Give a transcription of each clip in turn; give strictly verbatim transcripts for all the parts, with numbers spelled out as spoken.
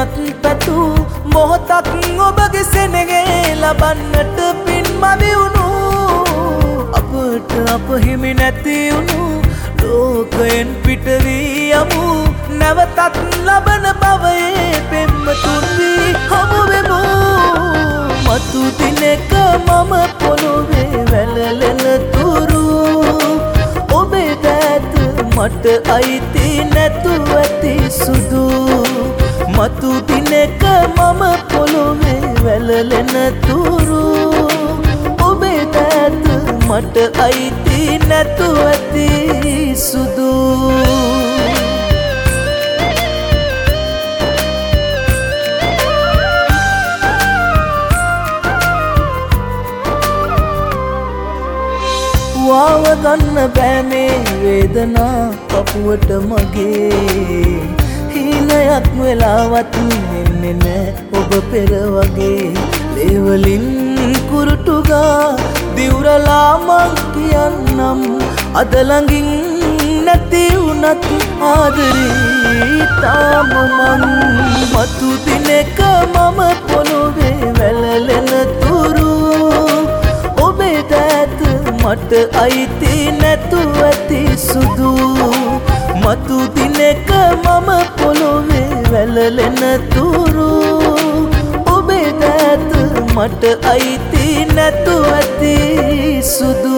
ලැබුණත් පැතු මොහොතක් ඔබගේ සෙනගේ ලබන්නට පින් මවි වුණු අපට අප හිමි නැති වුණු ලෝකයෙන් පිට වී යමු නැවතත් ලබන භවයේ පෙම්වතුන් වී හමු වෙමු මතු දිනක මම පොළොවේ වැළලෙන තුරු ඔබේ දෑත මට අයිති නැතුව ඇති සුදු මතු දිනක මම පොළොවේ වැළලෙන තුරු ඔබේ දෑත මට අයිති නැතුව ඇති සුදු වාව ගන්න බෑ මේ වේදනා පපුවට මගේ හීනයක් වෙලාවත් එන්නේ නෑ ඔබ පෙර වගේ ලේවලින් කුරුටුගා දිවුරලා මං කියන්නම් අද ළඟින් නැති වුණත් ආදරේ තාම මං මතු දිනක මම පොළොවේ වැළලෙන තුරු ඔබේ දෑත මට අයිති නැතුව ඇති සුදු මතු දිනක මම පොළොවේ වැළලෙන තුරු ඔබේ දෑත මට අයිති නැතුව ඇති සුදු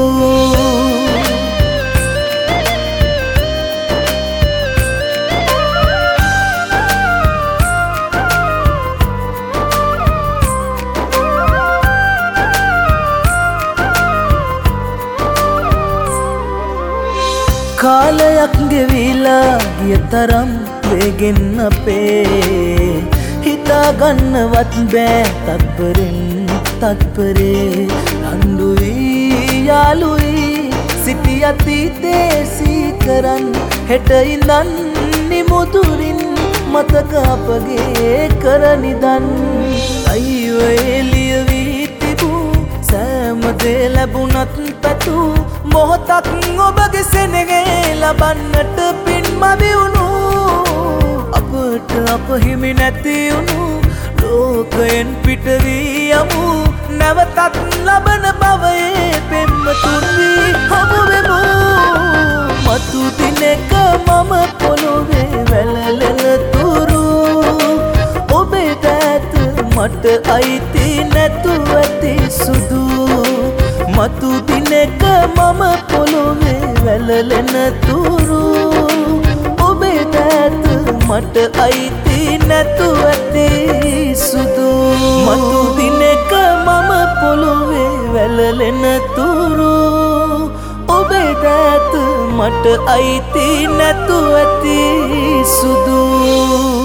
කාලයක් ගෙවිලා ගිය තරම් වේගෙන් අපේ හිතාගන්නවත් බෑ තත්පරෙන් තත්පරේ රණ්ඩු වී යාළුයි සිටි අතීතේ සීකරන් හෙට ඉඳන් නිමුදුරින් මතක අපගේ කරනිදන් අයියෝ එළිය වී තිබූ සෑම දේ ලැබුණත් පැතු මොහොතක් ඔබගේ සෙනගේ ලබන්නට පින් මවි වුණු අපට අප හිමි නැති වුණු ලෝකයෙන් පිට වී යමු නැවතත් ලබන භවයේ පෙම්වතුන් වී හමු වෙමු මතු දිනක මම පොළොවේ වැළලෙන තුරු ඔබේ දෑත මට අයිති නැතුව ඇති සුදු මතු දිනක මම පොළොවේ වැළලෙන තුරු ඔබේ දෑත මට අයිති නැතුව ඇති සුදු මතු දිනක මම පොළොවේ වැළලෙන තුරු ඔබේ දෑත මට අයිති නැතුව ඇති සුදු